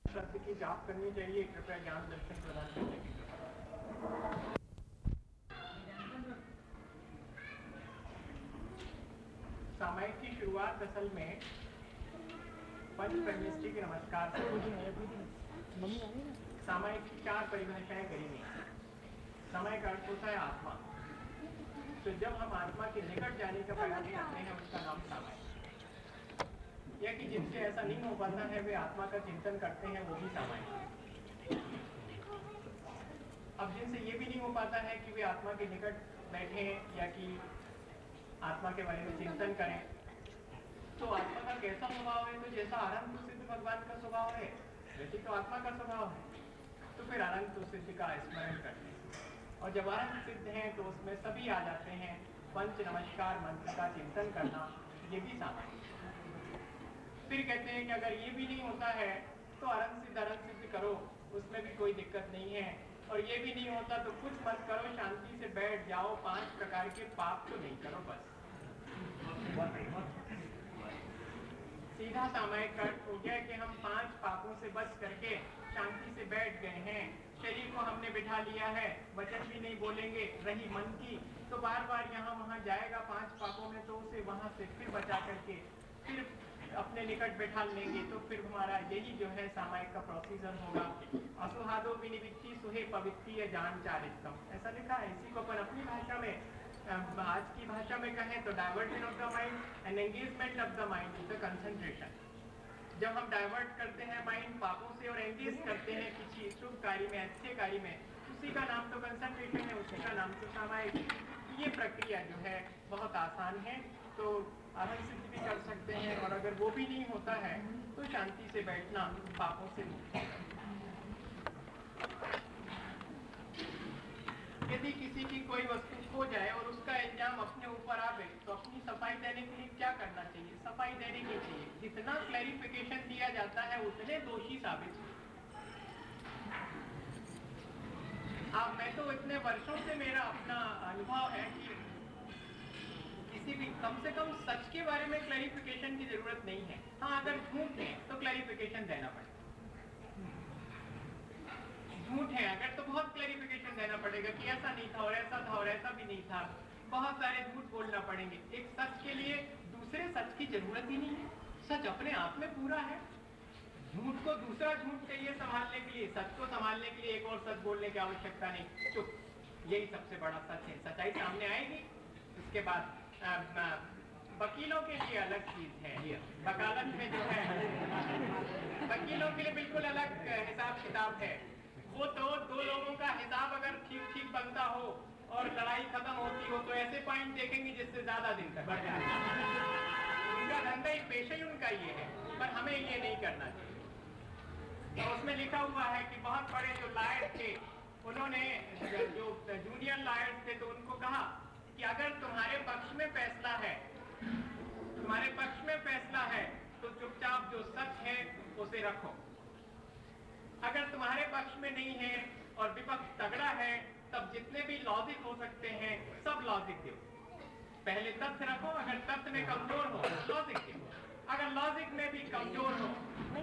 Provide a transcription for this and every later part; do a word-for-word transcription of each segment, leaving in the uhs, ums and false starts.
सत्य की जाप करनी चाहिए। कृपया ज्ञान दर्शन प्रदान करने की कृपा। सामयिक की शुरुआत असल में पंच परमेष्टि के नमस्कार से सामयिक की चार परिभाषाएं करेंगे। समय का अर्थ होता है आत्मा। तो जब हम आत्मा के निकट जाने का प्रयास करते हैं उसका नाम सामयिक। या कि जिनसे ऐसा नहीं हो पाता है वे आत्मा का चिंतन करते हैं वो भी सामयिक। अब जिनसे ये भी नहीं हो पाता है कि वे आत्मा के निकट बैठे या कि आत्मा के बारे में चिंतन करें, तो आत्मा का कैसा स्वभाव है? तो जैसा आरंभ सिद्ध भगवान का स्वभाव है वैसे तो आत्मा का स्वभाव है। तो फिर आरंभ सिद्ध का स्मरण करते हैं और जब आरंभ सिद्ध है तो उसमें सभी आ जाते हैं। पंच नमस्कार मंत्र का चिंतन करना ये भी सामान्य। फिर कहते हैं कि अगर ये भी नहीं होता है तो आरंभ सिद्ध आरंभ सिद्ध करो, उसमें भी कोई दिक्कत नहीं है। और ये भी नहीं होता तो कुछ मत करो, शांति से बैठ जाओ, पांच प्रकार के पाप तो नहीं करो बस। सीधा सामयिक अर्थ हो गया कि हम पांच पापों से बच करके शांति से बैठ गए हैं। शरीर को हमने बिठा लिया है, वचन भी नहीं बोलेंगे, रही मन की तो बार बार यहाँ वहाँ जाएगा पांच पापों में, तो उसे वहां से फिर बचा करके फिर अपने निकट बैठा लेंगे। तो फिर हमारा यही जो है सामयिक का प्रोसीजर होगा। असुहादो विनिवित्ति सुहे पवित्ति जान चारित्रम, ऐसा लिखा है। इसी को अपन अपनी भाषा में, आज की भाषा में कहें तो diversion of the mind and engagement of the mind is the concentration. जब हम डाइवर्ट करते हैं माइंड पापों से और एंगेज करते हैं किसी शुभ कार्य में, अच्छे कार्य में, उसी का नाम तो कंसंट्रेशन है, उसी का नाम तो सामयिक। ये प्रक्रिया जो है बहुत आसान है। तो आरंभ सिद्ध भी कर सकते हैं और अगर वो भी नहीं होता है तो शांति से बैठना पापों से मुक्त। यदि किसी की कोई वस्तु खो जाए और उसका इल्जाम अपने ऊपर आ गई तो अपनी सफाई देने के लिए क्या करना चाहिए? सफाई देने की चाहिए। जितना क्लैरिफिकेशन दिया जाता है उतने दोषी साबित। अब मैं तो इतने वर्षों से मेरा अपना अनुभव है कि किसी भी कम से कम सच के बारे में क्लैरिफिकेशन की जरूरत नहीं है। हाँ, अगर झूठ है तो क्लैरिफिकेशन देना पड़ेगा। झूठ है अगर तो बहुत क्लैरिफिकेशन देना पड़ेगा कि ऐसा नहीं था और ऐसा था और ऐसा भी नहीं था। बहुत सारे झूठ बोलना पड़ेंगे। एक सच के लिए दूसरे सच की जरूरत ही नहीं है। सच अपने आप में पूरा है। झूठ को दूसरा झूठ चाहिए संभालने के लिए, सच को संभालने के लिए एक और सच बोलने की आवश्यकता नहीं। चुप, यही सबसे बड़ा सच है। सच्चाई सामने आएगी। उसके बाद आ, आ, वकीलों के लिए अलग चीज है। वकालत में जो है वकीलों के लिए बिल्कुल अलग हिसाब किताब है। वो तो दो लोगों का हिसाब अगर ठीक ठीक बनता हो और लड़ाई खत्म होती हो तो ऐसे पॉइंट देखेंगे जिससे ज्यादा दिन तक बढ़ जाए। उनका धंधा ही, पेशा ही उनका ये है, पर हमें ये नहीं करना चाहिए। तो उसमें लिखा हुआ है कि बहुत बड़े जो लॉयर थे उन्होंने, जो जूनियर लॉयर्स थे, तो उनको कहा कि अगर तुम्हारे पक्ष में फैसला है तुम्हारे पक्ष में फैसला है तो चुपचाप जो सच है उसे रखो। अगर तुम्हारे पक्ष में नहीं है और विपक्ष तगड़ा है तब जितने भी लॉजिक हो सकते हैं सब लॉजिक दो। पहले तथ्य रखो, अगर तथ्य में कमजोर हो लॉजिक दो, अगर लॉजिक में भी कमजोर हो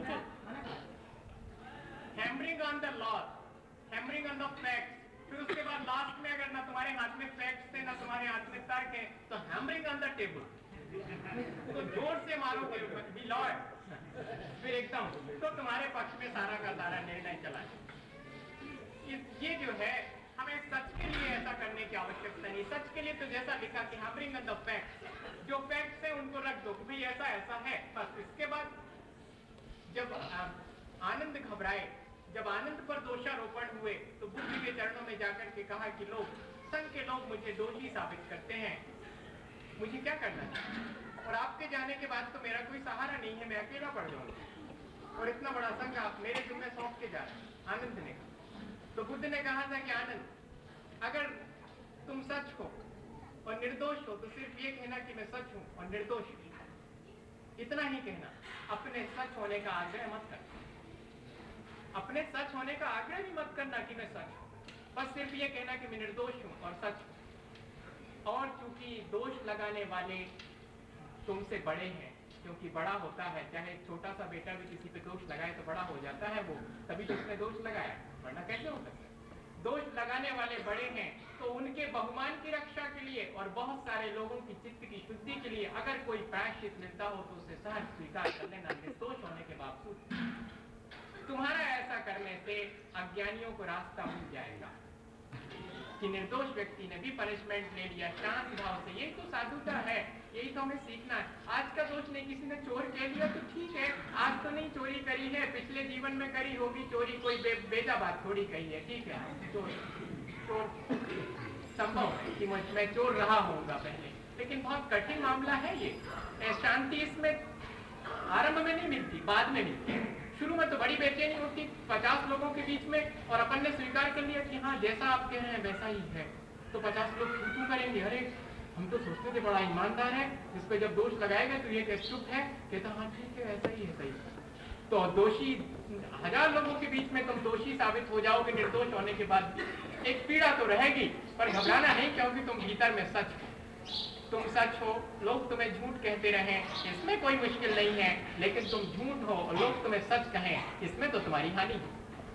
hammering on the law, hammering on the facts. फिर उसके बाद लास्ट में अगर ना तुम्हारे हाथ में फैक्ट्स है ना तुम्हारे हाथ में तर्क है तो हैमरिंग ऑन द टेबल, तो जोर से मारोगे भी लॉयर, फिर एकदम तो तुम्हारे पक्ष में सारा का सारा निर्णय चला है। ये जो है हमें सच के लिए ऐसा करने की आवश्यकता नहीं। सच के लिए तो जैसा लिखा कि हैमरिंग ऑन द फैक्ट्स, जो फैक्ट्स है उनको रख दो कि भाई ऐसा ऐसा है बस। इसके बाद जब आनंद घबराए, जब आनंद पर दोषारोपण हुए तो बुद्ध के चरणों में जाकर के कहा कि लोग, संघ के लोग मुझे दोषी साबित करते हैं, मुझे क्या करना चाहिए? और आपके जाने के बाद तो मेरा कोई सहारा नहीं है, मैं अकेला पड़ जाऊंगा और इतना बड़ा संघ आप मेरे जिम्मे सौंप के जा रहे हैं। आनंद ने कहा। तो बुद्ध ने कहा था कि आनंद, अगर तुम सच हो और निर्दोष हो तो सिर्फ ये कहना कि मैं सच हूं और निर्दोष हूं, इतना ही कहना। अपने सच होने का आग्रह मत करना। अपने सच होने का आग्रह भी मत करना कि मैं सच हूं, बस सिर्फ ये कहना कि मैं निर्दोष हूं और सच हूं। और चूंकि दोष लगाने वाले तुमसे बड़े हैं क्योंकि बड़ा होता है, चाहे एक छोटा सा बेटा भी किसी पे दोष लगाए तो बड़ा हो जाता है वो, तभी तो उसने दोष लगाया, वरना कैसे हो सकता है। दोष लगाने वाले बड़े हैं तो उनके बहुमान की रक्षा के लिए और बहुत सारे लोगों की चित्त की शुद्धि के लिए अगर कोई प्रायश्चित मिलता हो तो उसे सहज स्वीकार कर लेना, निर्दोष होने के बावजूद। तुम्हारा ऐसा करने से अज्ञानियों को रास्ता मिल जाएगा कि निर्दोष व्यक्ति ने भी पनिशमेंट ले लिया शांत भाव से। यही तो साधुता है, यही तो हमें सीखना है। आज का दोष नहीं, किसी ने चोर कह लिया तो ठीक है, आज तो नहीं चोरी करी है, पिछले जीवन में करी होगी चोरी, कोई बे, बेजा बात थोड़ी कही है, ठीक है। चोर चोर संभव है कि मैं चोर रहा होगा पहले, लेकिन बहुत कठिन मामला है ये। शांति इसमें आरंभ में नहीं मिलती, बाद में मिलती है। शुरू में तो बड़ी बेचैनी होती पचास लोगों के बीच में, और अपन ने स्वीकार कर लिया कि हाँ जैसा आप कह रहे हैं वैसा ही है, तो पचास लोग क्यों करेंगे, अरे हम तो सोचते थे बड़ा ईमानदार है, इस पे जब दोष लगाएगा तो ये चुप है, कहता हाँ ठीक है ऐसा ही है, सही। तो दोषी हजार लोगों के बीच में तुम दोषी साबित हो जाओगे निर्दोष होने के बाद, एक पीड़ा तो रहेगी, पर घबराना नहीं, क्योंकि तुम भीतर में सच हो, तुम सच हो। लोग तुम्हें झूठ कहते रहें इसमें कोई मुश्किल नहीं है, लेकिन तुम झूठ हो और लोग तुम्हें सच कहें इसमें तो तुम्हारी हानि है।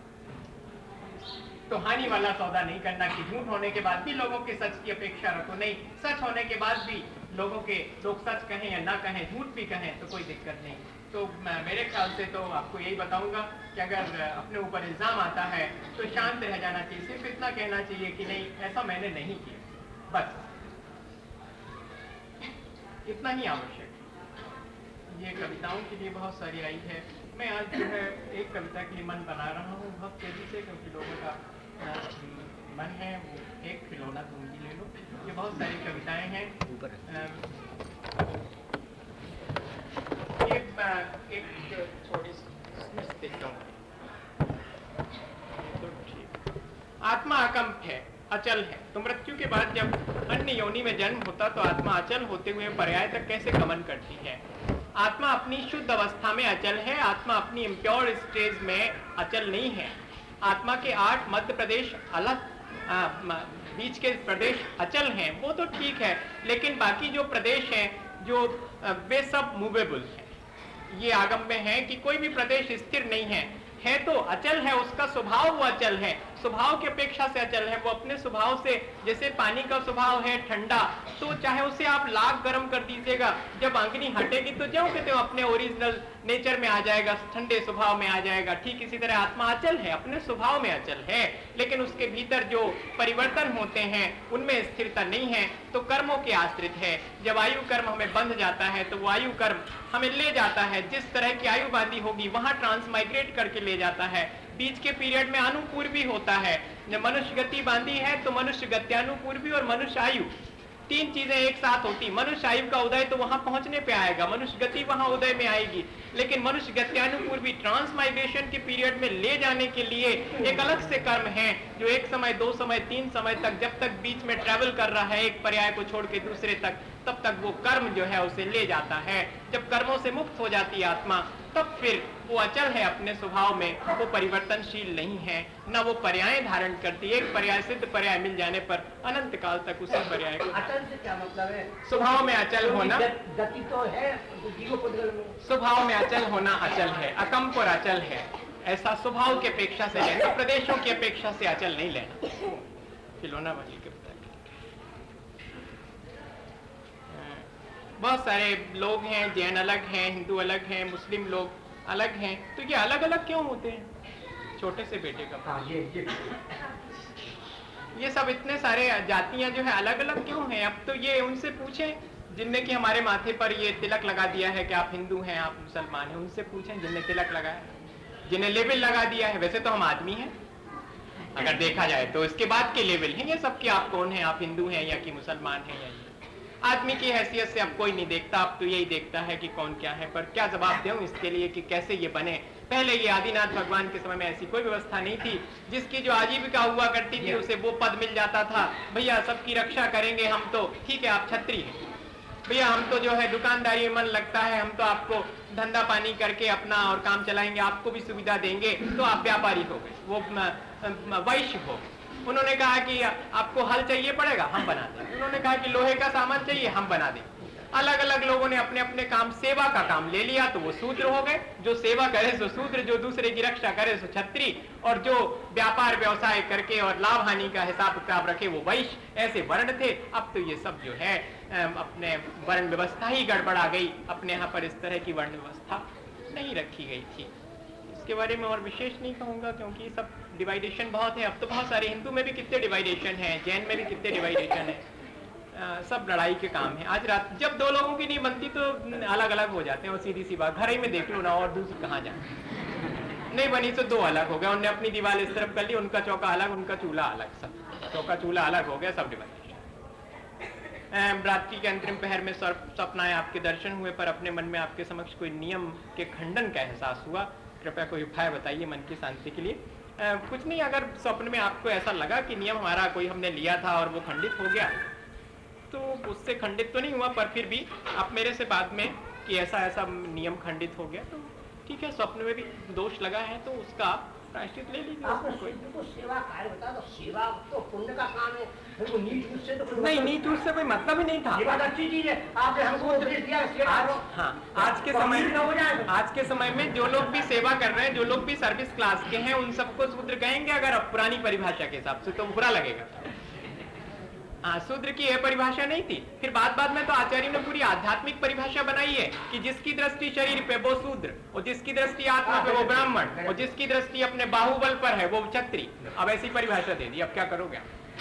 तो हानि वाला सौदा नहीं करना कि झूठ होने के बाद भी लोगों के सच की अपेक्षा रखो, नहीं, सच होने के बाद भी लोगों के लोग सच कहें या ना कहें, झूठ भी कहें तो कोई दिक्कत नहीं। तो मेरे ख्याल से तो आपको यही बताऊंगा कि अगर अपने ऊपर इल्जाम आता है तो शांत रह जाना चाहिए, सिर्फ इतना कहना चाहिए कि नहीं ऐसा मैंने नहीं किया, बस इतना ही आवश्यक। ये कविताओं के लिए बहुत सारी आई है, मैं आज जो है एक कविता के लिए मन बना रहा हूँ बहुत तेजी से, क्योंकि लोगों का मन है वो एक खिलौना तुम भी ले लो। ये बहुत सारी कविताएं हैं, एक एक थोड़ी देखता हूँ। आत्मा अकंप है, अचल है, तो मृत्यु के बाद जब अन्य योनि में जन्म होता तो आत्मा अचल होते हुए पर्याय तक कैसे गमन करती है। आत्मा अपनी शुद्ध अवस्था में अचल है, आत्मा अपनी इम्प्योर स्टेज में अचल नहीं है। आत्मा के आठ मध्य प्रदेश अलग आ, बीच के प्रदेश अचल हैं, वो तो ठीक है, लेकिन बाकी जो प्रदेश हैं जो वे सब मूवेबल हैं। ये आगम में है कि कोई भी प्रदेश स्थिर नहीं है, है तो अचल है, उसका स्वभाव वो अचल है, स्वभाव की अपेक्षा से अचल है। वो अपने स्वभाव से, जैसे पानी का स्वभाव है ठंडा, तो चाहे उसे आप लाख गर्म कर दीजिएगा, जब अंगनी हटेगी तो ज्यों के त्यों अपने ओरिजिनल नेचर में आ जाएगा, ठंडे स्वभाव में आ जाएगा। ठीक इसी तरह आत्मा अचल है, अपने स्वभाव में अचल है, लेकिन उसके भीतर जो परिवर्तन होते हैं उनमें स्थिरता नहीं है, तो कर्मों के आश्रित है। जब आयु कर्म हमें बंध जाता है तो वो आयु कर्म हमें ले जाता है, जिस तरह की आयु बांधी होगी वहां ट्रांसमाइग्रेट करके ले जाता है। बीच के पीरियड में अनुपूर्वी होता है, जब मनुष्य गति बांधी है तो मनुष्य गत्यानुपूर्वी और मनुष्य आयु, तीन चीजें एक साथ होती। मनुष्य आयु का उदय तो वहां पहुंचने पे आएगा, मनुष्य गति वहां उदय में आएगी, लेकिन मनुष्य गत्यानुपूर्वी ट्रांसमाइग्रेशन के पीरियड में ले जाने के लिए एक अलग से कर्म है, जो एक समय, दो समय, तीन समय तक, जब तक बीच में ट्रेवल कर रहा है एक पर्याय को छोड़ के दूसरे तक, तब तक वो कर्म जो है उसे ले जाता है। जब कर्मों से मुक्त हो जाती है आत्मा, तब फिर वो अचल है अपने स्वभाव में, वो परिवर्तनशील नहीं है, न वो पर्याय धारण करती। एक पर्याय सिद्ध पर्याय मिल जाने पर अनंत काल तक उसी पर्याय को। अचल से क्या मतलब है? स्वभाव में अचल होना, गति तो है जीवोपद्रव में, स्वभाव में अचल होना अचल है, अकंप और अचल है, ऐसा स्वभाव की अपेक्षा से लेना, प्रदेशों की अपेक्षा से अचल नहीं लेना। खिलौना वाली के बहुत सारे लोग हैं, जैन अलग हैं, हिंदू अलग हैं, मुस्लिम लोग अलग हैं, तो ये अलग अलग क्यों होते हैं? छोटे से बेटे का हाँ, ये, ये ये सब इतने सारे जातियां जो है अलग अलग क्यों हैं? अब तो ये उनसे पूछें जिनने कि हमारे माथे पर ये तिलक लगा दिया है कि आप हिंदू हैं, आप मुसलमान हैं, उनसे पूछें जिनने तिलक लगाया, जिन्हें लेबल लगा दिया है। वैसे तो हम आदमी हैं अगर देखा जाए तो, इसके बाद के लेवल हैं ये सब कि आप कौन हैं, आप हिंदू हैं या कि मुसलमान हैं। या आदमी की हैसियत से अब कोई नहीं देखता, अब तो यही देखता है कि कौन क्या है। पर क्या जवाब दूं इसके लिए कि कैसे ये बने? पहले ये आदिनाथ भगवान के समय में ऐसी कोई व्यवस्था नहीं थी। जिसकी जो आजीविका हुआ करती थी उसे वो पद मिल जाता था, भैया सबकी रक्षा करेंगे हम तो, ठीक है आप छत्री हैं, भैया हम तो जो है दुकानदारी में मन लगता है, हम तो आपको धंधा पानी करके अपना और काम चलाएंगे, आपको भी सुविधा देंगे, तो आप व्यापारी हो गए, वो वैश्य हो गए। उन्होंने कहा कि आपको हल चाहिए पड़ेगा, हम बना देंगे। उन्होंने कहा कि लोहे का सामान चाहिए, हम बना देंगे। अलग अलग लोगों ने अपने अपने काम, सेवा का काम ले लिया तो वो शूद्र हो गए, जो सेवा करे सो शूद्र, जो दूसरे की रक्षा करे सो क्षत्रिय, और जो व्यापार व्यवसाय करके और लाभ हानि का हिसाब किताब रखे वो वैश्य। ऐसे वर्ण थे। अब तो ये सब जो है अपने वर्ण व्यवस्था ही गड़बड़ा गई। अपने यहाँ पर इस तरह की वर्ण व्यवस्था नहीं रखी गई थी। इसके बारे में और विशेष नहीं कहूँगा, क्योंकि सब डिवाइडेशन बहुत है। अब तो बहुत सारे, हिंदू में भी कितने डिवाइडेशन है, जैन में भी कितने डिवाइडेशन है। आ, सब लड़ाई के काम है। आज रात जब दो लोगों की नहीं बनती तो अलग अलग हो जाते हैं, और सीधी सी बात, घर ही में देख लो ना, और दूसरी कहाँ जाए, नहीं बनी तो दो अलग हो गए। उन्होंने अपनी दीवार इस तरफ कर ली, उनका चौका अलग, उनका चूल्हा अलग, सब चौका चूल्हा अलग हो गया, सब डिवाइडेशन। रात्रि के अंतरिम पहर में स्वप्न आए, आपके दर्शन हुए, पर अपने मन में आपके समक्ष कोई नियम के खंडन का एहसास हुआ। कृपया कोई उपाय बताइए मन की शांति के लिए। आ, कुछ नहीं, अगर स्वप्न में आपको ऐसा लगा कि नियम हमारा कोई हमने लिया था और वो खंडित हो गया, तो उससे खंडित तो नहीं हुआ, पर फिर भी आप मेरे से बाद में कि ऐसा ऐसा नियम खंडित हो गया, तो ठीक है, स्वप्न में भी दोष लगा है तो उसका प्रायश्चित ले लीजिए। आपने शूद्र को सेवा कार्य बताया, तो सेवा तो पुण्य का काम है, फिर वो नीच रूप से तो कोई नहीं, मतलब नीच रूप से कोई मतलब ही नहीं था। ये बात अच्छी चीज है, आपने हमको उपदेश दिया सेवा आज, करो। हाँ, आज के समय में हो जाए, आज के समय में जो लोग भी सेवा कर रहे हैं, जो लोग भी सर्विस क्लास के हैं, उन सबको शूद्र कहेंगे अगर अब पुरानी परिभाषा के हिसाब से, तो बुरा लगेगा। हाँ, शूद्र की यह परिभाषा नहीं थी। फिर बाद बाद में तो आचार्य ने पूरी आध्यात्मिक परिभाषा बनाई है कि जिसकी दृष्टि शरीर पे वो शूद्र, और जिसकी दृष्टि आत्मा पे वो ब्राह्मण, और जिसकी दृष्टि अपने बाहुबल पर है वो क्षत्रिय। अब ऐसी परिभाषा दे दी, अब क्या करोगे?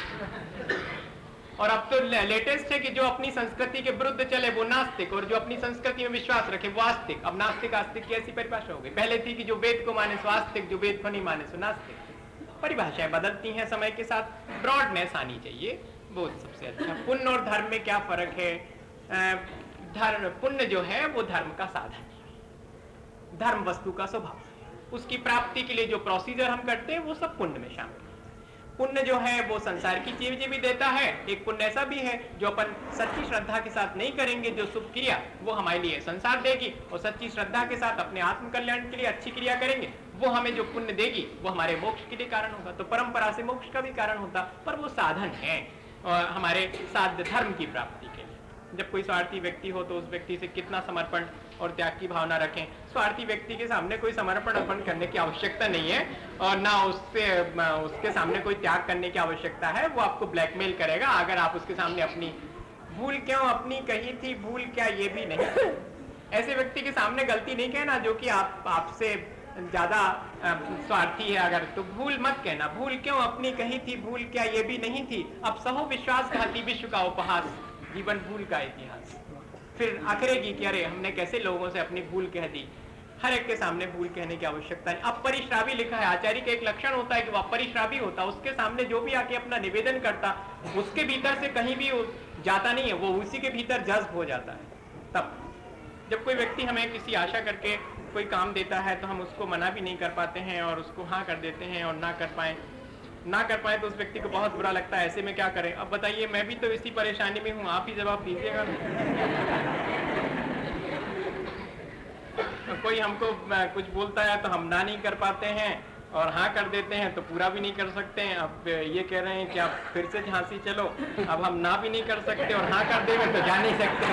और अब तो लेटेस्ट है कि जो अपनी संस्कृति के विरुद्ध चले वो नास्तिक, और जो अपनी संस्कृति में विश्वास रखे वो आस्तिक। अब नास्तिक आस्तिक की ऐसी परिभाषा हो गई। पहले थी कि जो वेद को माने सो आस्तिक, जो वेद को नहीं माने सो नास्तिक। परिभाषाएं बदलती हैं समय के साथ, ब्रॉडनेस आनी चाहिए, वो सबसे अच्छा। पुण्य और धर्म में क्या फर्क है? धर्म, पुण्य जो है वो धर्म का साधन है, धर्म वस्तु का स्वभाव, उसकी प्राप्ति के लिए जो प्रोसीजर हम करते हैं वो सब पुण्य में शामिल है। पुण्य जो है वो संसार की चीजें भी देता है। एक पुण्य ऐसा भी है जो अपन सच्ची श्रद्धा के साथ नहीं करेंगे, जो शुभ क्रिया वो हमारे लिए संसार देगी, और सच्ची श्रद्धा के साथ अपने आत्म कल्याण के लिए अच्छी क्रिया करेंगे, वो हमें जो पुण्य देगी वो हमारे मोक्ष के लिए कारण होगा। तो परंपरा से मोक्ष का भी कारण होता, पर वो साधन है और हमारे साध्य धर्म की प्राप्ति के लिए। जब कोई स्वार्थी व्यक्ति हो तो उस व्यक्ति से कितना समर्पण और त्याग की भावना रखें। स्वार्थी व्यक्ति के सामने कोई समर्पण अर्पण करने की आवश्यकता नहीं है, और ना उससे उसके सामने कोई त्याग करने की आवश्यकता है। वो आपको ब्लैकमेल करेगा अगर आप उसके सामने अपनी भूल क्यों अपनी कही थी, भूल क्या ये भी नहीं। ऐसे व्यक्ति के सामने गलती नहीं कहना जो कि आप आपसे ज्यादा स्वार्थी है अगर, तो भूल मत कहना। भूल क्यों अपनी कही थी, भूल क्या ये भी नहीं थी। अब सहो विश्वासघाती विश्व का उपहास, जीवन भूल का इतिहास। फिर आखिरेगी कि अरे हमने कैसे लोगों से अपनी भूल कह दी। हर एक के सामने भूल कहने की आवश्यकता नहीं। अपरिश्रावी लिखा है, आचार्य का एक लक्षण होता है कि वह अपरिश्रावी होता, उसके सामने जो भी आके अपना निवेदन करता उसके भीतर से कहीं भी जाता नहीं है, वो उसी के भीतर जज्ब हो जाता है। तब जब कोई व्यक्ति हमें किसी आशा करके कोई काम देता है तो हम उसको मना भी नहीं कर पाते हैं और उसको हाँ कर देते हैं, और ना कर पाए ना कर पाए तो उस व्यक्ति को बहुत बुरा लगता है। ऐसे में क्या करें? अब बताइए, मैं भी तो इसी परेशानी में हूँ, आप ही जवाब दीजिएगा। तो कोई हमको कुछ बोलता है तो हम ना नहीं कर पाते हैं, और हाँ कर देते हैं तो पूरा भी नहीं कर सकते हैं। अब ये कह रहे हैं कि आप फिर से झांसी चलो, अब हम ना भी नहीं कर सकते और हाँ कर देंगे तो जा नहीं सकते,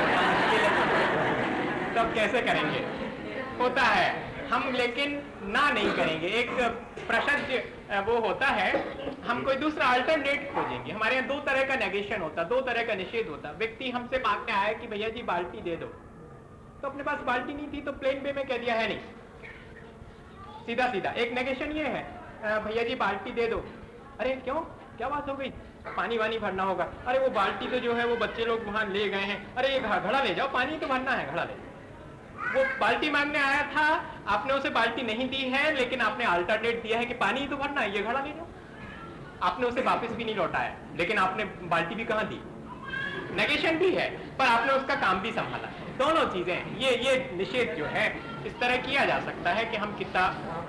तब कैसे करेंगे? होता है हम, लेकिन ना नहीं करेंगे। एक प्रशस्त वो होता है, हम कोई दूसरा अल्टरनेट खोजेंगे। हमारे यहाँ दो तरह का नेगेशन होता, दो तरह का निषेध होता। व्यक्ति हमसे मांगने आया कि भैया जी बाल्टी दे दो, तो अपने पास बाल्टी नहीं थी तो प्लेन वे में कह दिया है नहीं, सीधा सीधा। एक नेगेशन ये है, भैया जी बाल्टी दे दो। अरे क्यों, क्या बात हो गई? पानी वानी भरना होगा। अरे वो बाल्टी तो जो है वो बच्चे लोग वहां ले गए हैं। अरे ये घड़ा ले जाओ, पानी तो भरना है, घड़ा ले। वो बाल्टी मांगने आया था, आपने उसे बाल्टी नहीं दी है, लेकिन आपने अल्टरनेट दिया है कि पानी ही तो भरना है, ये घड़ा ले जाओ। आपने उसे वापस भी नहीं लौटाया, लेकिन आपने बाल्टी भी कहाँ दी? नेगेशन भी है, पर आपने उसका काम भी संभाला। दोनों चीजें, ये ये निषेध जो है इस तरह किया जा सकता है कि हम कितना,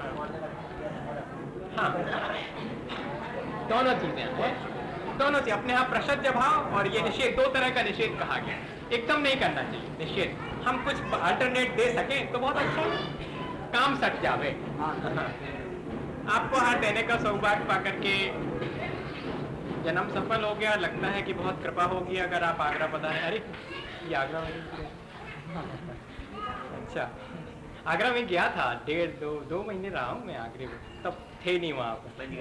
हाँ दोनों चीजें हैं, दोनों चीज अपने यहाँ प्रशस्त भाव और ये निषेध, दो तरह का निषेध कहा गया। एकदम नहीं करना चाहिए निषेध, हम कुछ अल्टरनेट दे सके तो बहुत अच्छा है, काम सट जावे। आपको हार देने का सौभाग्य पा करके जन्म सफल हो गया, लगता है कि बहुत कृपा होगी अगर आप आगरा पधारें। अरे ये आगरा में अच्छा, आगरा में गया था, डेढ़ दो दो महीने रहा हूँ मैं आगरे में, तब थे नहीं वहाँ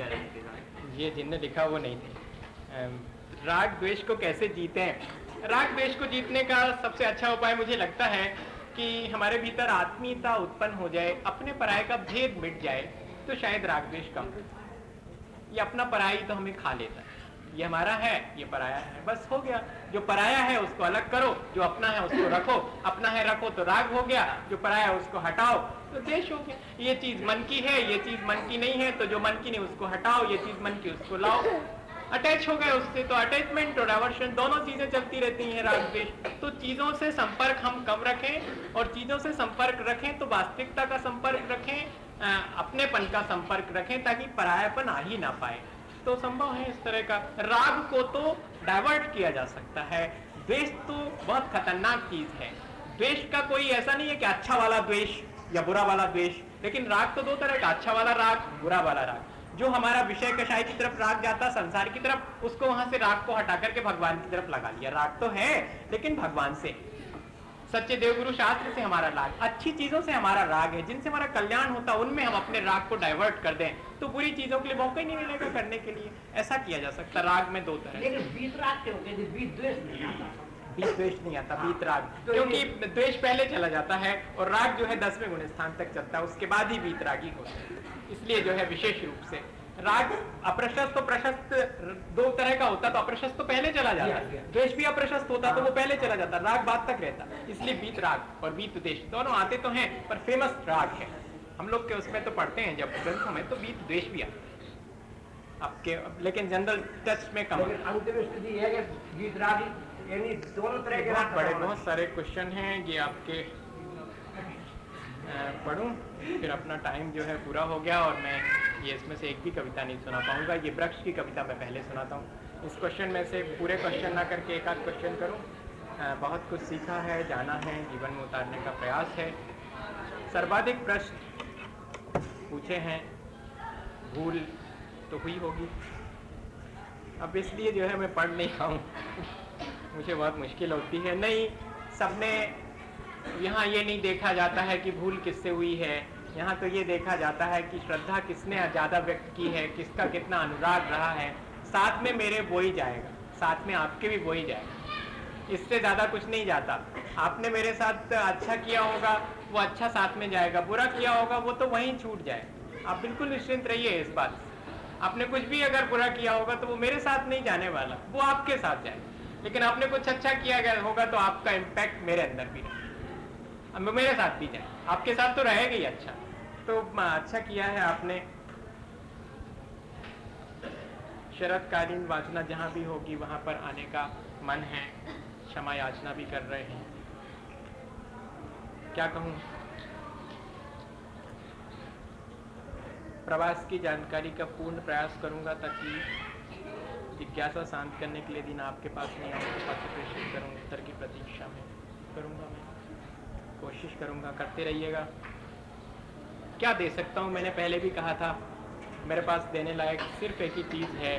पर, ये जिनने लिखा वो नहीं थे। राग द्वेष को कैसे जीते हैं? राग द्वेष को जीतने का सबसे अच्छा उपाय मुझे लगता है कि हमारे भीतर आत्मीयता उत्पन्न हो जाए, अपने पराये का भेद मिट जाए, तो शायद राग द्वेष कम। ये अपना पराई तो हमें खा लेता है, ये हमारा है, ये पराया है, बस हो गया। जो पराया है उसको अलग करो, जो अपना है उसको रखो। अपना है रखो तो राग हो गया, जो पराया है उसको हटाओ तो द्वेष हो गया। ये चीज मन की है, ये चीज मन की नहीं है, तो जो मन की नहीं उसको हटाओ, ये चीज मन की उसको लाओ। अटैच हो गए उससे तो अटैचमेंट और अवर्शन दोनों चीजें चलती रहती हैं राग द्वेष। तो चीजों से संपर्क हम कम रखें, और चीजों से संपर्क रखें तो वास्तविकता का संपर्क रखें, अपनेपन का संपर्क रखें, ताकि परायापन आ ही ना पाए। तो संभव है इस तरह का। राग को तो डाइवर्ट किया जा सकता है, द्वेष तो बहुत खतरनाक चीज है। द्वेष का कोई ऐसा नहीं है कि अच्छा वाला द्वेष या बुरा वाला द्वेष, लेकिन राग तो दो तरह का, अच्छा वाला राग, बुरा वाला राग। जो हमारा विषय कषाय की तरफ राग जाता, संसार की तरफ, उसको वहां से राग को हटा करके भगवान की तरफ लगा लिया। राग तो है लेकिन भगवान से, सच्चे देवगुरु शास्त्र से हमारा राग, अच्छी चीजों से हमारा राग है, जिनसे हमारा कल्याण होता, उनमें हम अपने राग को डाइवर्ट कर दें तो बुरी चीजों के लिए मौका ही नहीं मिलेगा करने के लिए। ऐसा किया जा सकता। राग में दो तरह, लेकिन बीत राग क्यों कहते, बीत द्वेष नहीं आता, बीत द्वेष नहीं आता, बीत राग, क्योंकि द्वेष पहले चला जाता है और राग जो है दसवें गुण स्थान तक चलता है, उसके बाद ही बीत रागी होता है। इसलिए जो है विशेष रूप से राग अप्रशस्त तो प्रशस्त दो तरह का होता, तो अप्रशस्त तो पहले चला जाता, द्वेष भी अप्रशस्त होता तो वो पहले चला जाता, राग बाद तक रहता। इसलिए बीत राग और बीत द्वेष दोनों आते तो हैं, पर फेमस राग है। हम लोग के उसमें तो पढ़ते हैं जब ग्रंथों में, तो बीत द्वेष भी आता आपके, लेकिन जनरल टच में कम। अंतिम स्थिति है कि बीत राग यानी दोनों तरह के बहुत बड़े बहुत सारे क्वेश्चन हैं ये आपके, पढ़ूं फिर अपना टाइम जो है पूरा हो गया और मैं ये इसमें से एक भी कविता नहीं सुना पाऊंगा। ये वृक्ष की कविता मैं पहले सुनाता हूँ। इस क्वेश्चन में से पूरे क्वेश्चन ना करके एक आध क्वेश्चन करूँ। बहुत कुछ सीखा है, जाना है, जीवन में उतारने का प्रयास है। सर्वाधिक प्रश्न पूछे हैं, भूल तो हुई होगी, अब इसलिए जो है मैं पढ़ नहीं पाऊँ मुझे बहुत मुश्किल होती है। नहीं, सबने यहाँ ये नहीं देखा जाता है कि भूल किससे हुई है, यहाँ तो ये देखा जाता है कि श्रद्धा किसने ज़्यादा व्यक्त की है, किसका कितना अनुराग रहा है। साथ में मेरे वो ही जाएगा, साथ में आपके भी वो ही जाएगा, इससे ज़्यादा कुछ नहीं जाता। आपने मेरे साथ अच्छा किया होगा वो अच्छा साथ में जाएगा, बुरा किया होगा वो तो वहीं छूट जाएगा। आप बिल्कुल निश्चिंत रहिए इस बात से। आपने कुछ भी अगर बुरा किया होगा तो वो मेरे साथ नहीं जाने वाला, वो आपके साथ जाएगा। लेकिन आपने कुछ अच्छा किया गया होगा तो आपका इम्पैक्ट मेरे अंदर भी रहेगा, मेरे साथ भी जाए, आपके साथ तो रहेगा ही। अच्छा तो अच्छा किया है आपने। शरतकालीन वासना जहाँ भी होगी वहाँ पर आने का मन है, क्षमा याचना भी कर रहे हैं। क्या कहूँ, प्रवास की जानकारी का पूर्ण प्रयास करूँगा ताकि जिज्ञासा शांत करने के लिए दिन आपके पास नहीं आऊँ तो पत्र प्रेषित करूँ, उत्तर की प्रतीक्षा में करूँगा। मैं कोशिश करूँगा, करते रहिएगा। क्या दे सकता हूँ, मैंने पहले भी कहा था, मेरे पास देने लायक सिर्फ एक ही चीज़ है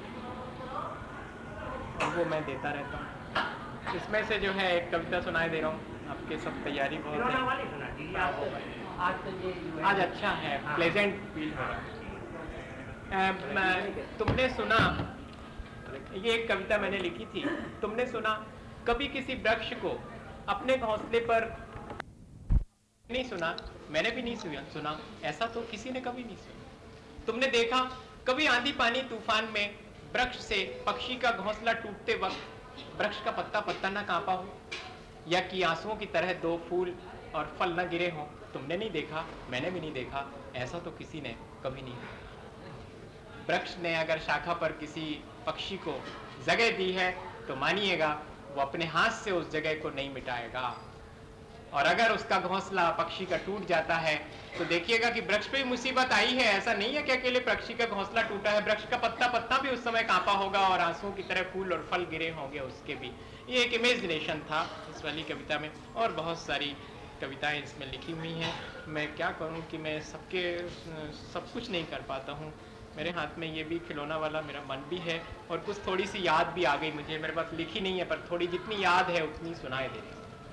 और वो मैं देता रहता हूँ। इसमें से जो है एक कविता सुनाई दे रहा हूँ, आपके सब तैयारी बहुत है। आज अच्छा है, प्लेजेंट फील हो रहा है। तुमने सुना, ये एक कविता मैंने लिखी थी। तुमने सुना कभी किसी वृक्ष को अपने घोंसले पर नहीं सुना, मैंने भी नहीं सुना, ऐसा तो किसी ने कभी नहीं सुना। तुमने देखा कभी आंधी पानी तूफान में वृक्ष से पक्षी का घोंसला टूटते वक्त वृक्ष का पत्ता पत्ता ना कांपा हो, या कि आंसुओं की तरह दो फूल और फल न गिरे हों? तुमने नहीं देखा, मैंने भी नहीं देखा, ऐसा तो किसी ने कभी नहीं देखा। वृक्ष ने अगर शाखा पर किसी पक्षी को जगह दी है तो मानिएगा वो अपने हाथ से उस जगह को नहीं मिटाएगा। और अगर उसका घोंसला पक्षी का टूट जाता है तो देखिएगा कि वृक्ष पे मुसीबत आई है। ऐसा नहीं है कि अकेले पक्षी का घोंसला टूटा है, वृक्ष का पत्ता पत्ता भी उस समय कांपा होगा और आंसुओं की तरह फूल और फल गिरे होंगे उसके भी। ये एक इमेजिनेशन था इस वाली कविता में, और बहुत सारी कविताएं इसमें लिखी हुई हैं। मैं क्या करूं कि मैं सबके सब कुछ नहीं कर पाता हूं, मेरे हाथ में ये भी खिलौना वाला मेरा मन भी है, और कुछ थोड़ी सी याद भी आ गई मुझे, मेरे पास लिखी नहीं है पर थोड़ी जितनी याद है उतनी सुनाई दे रही।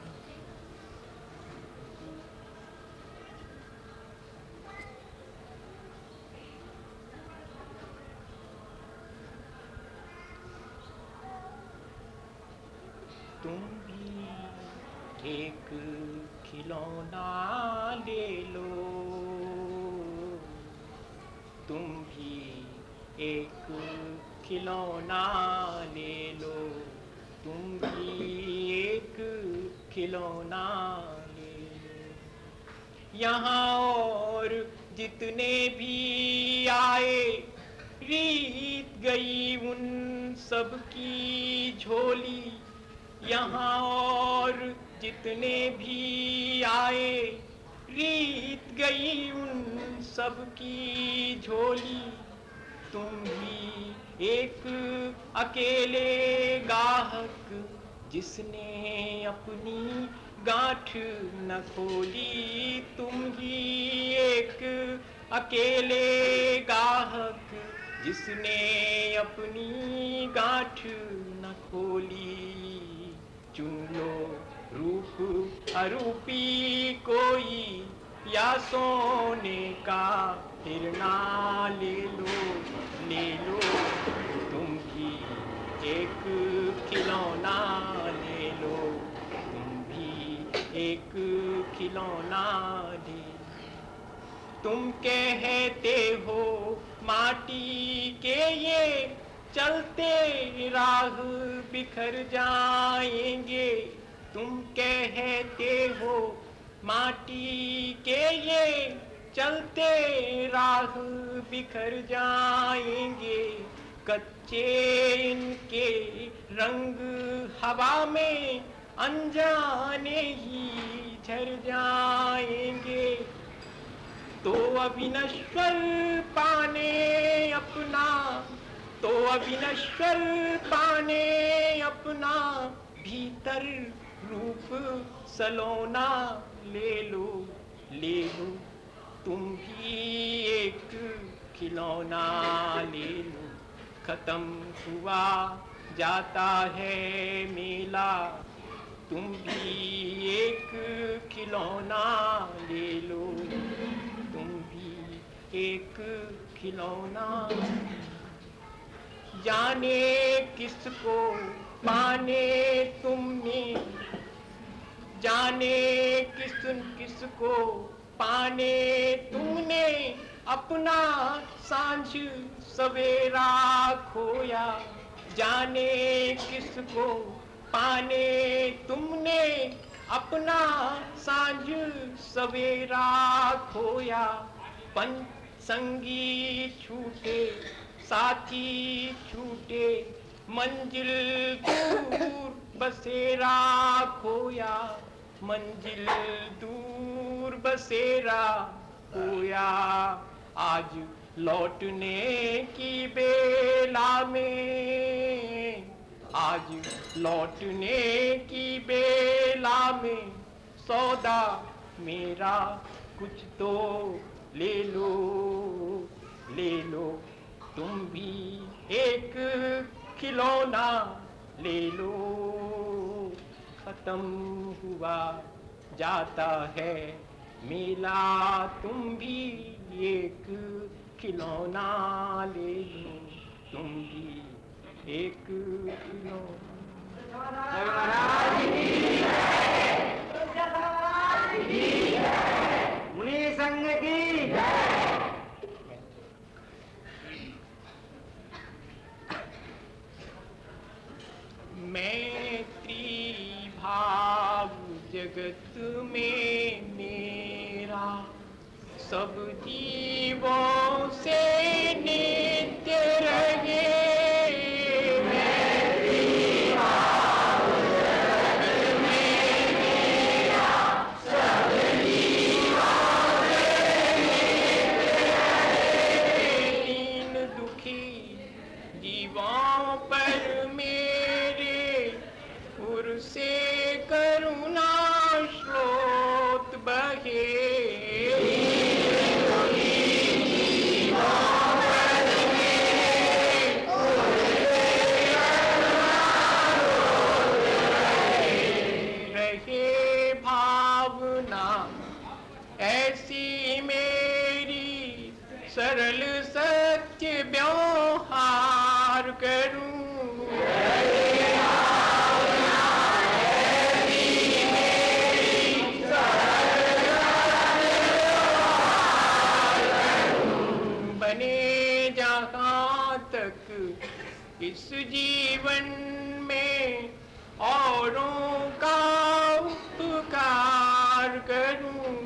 तुम भी एक खिलौना ले लो, तुम भी एक खिलौना ले लो, तुम भी एक खिलौना ले लो। यहाँ और जितने भी आए, रीत गई उन सब की झोली। यहाँ और जितने भी आए, रीत गई उन सब की झोली। तुम भी एक अकेले गाहक, जिसने अपनी गांठ न खोली। तुम ही एक अकेले गाहक, जिसने अपनी गांठ न खोली। चुन लो रूप अरूपी कोई, या सोने का हिरना ले लो, ले लो। तुम भी एक खिलौना ले लो, तुम भी एक खिलौना ले लो। तुम कहते हो माटी के ये चलते राह बिखर जाएंगे। तुम कहते हो माटी के ये चलते राह बिखर जाएंगे। कच्चे इनके रंग हवा में अनजाने ही झर जाएंगे। तो अविनश्वर पाने अपना, तो अविनश्वर पाने अपना, भीतर रूप सलोना ले लो, ले लो। तुम भी एक खिलौना ले लो। खत्म हुआ जाता है मेला, तुम भी एक खिलौना ले लो, तुम भी एक खिलौना। जाने किसको पाने तुमने, जाने किस किसको पाने तुमने अपना सांझ सवेरा खोया। जाने किसको पाने तुमने अपना सांझ सवेरा खोया। पंच संगी छूटे साथी छूटे, मंजिल दूर बसेरा खोया। मंजिल दूर बसेरा खोया। आज लौटने की बेला में, आज लौटने की बेला में, सौदा मेरा कुछ तो ले लो, ले लो। तुम भी एक खिलौना ले लो। खत्म हुआ जाता है मेला, तुम भी एक खिलौना ले लो, तुम भी एक खिलौना। मुनि संघ की मैत्री भाव जगत में मेरा, सब जीवों से नित्य रहे। मैत्री भाव जगत में मेरा, सब जीवों से नित्य रहे। दीन दुखी जीवों पर मेरे उर से करुणा स्रोत बहे। सत्य व्यवहार करूं। बने जहाँ तक इस जीवन में औरों का उपकार करूं।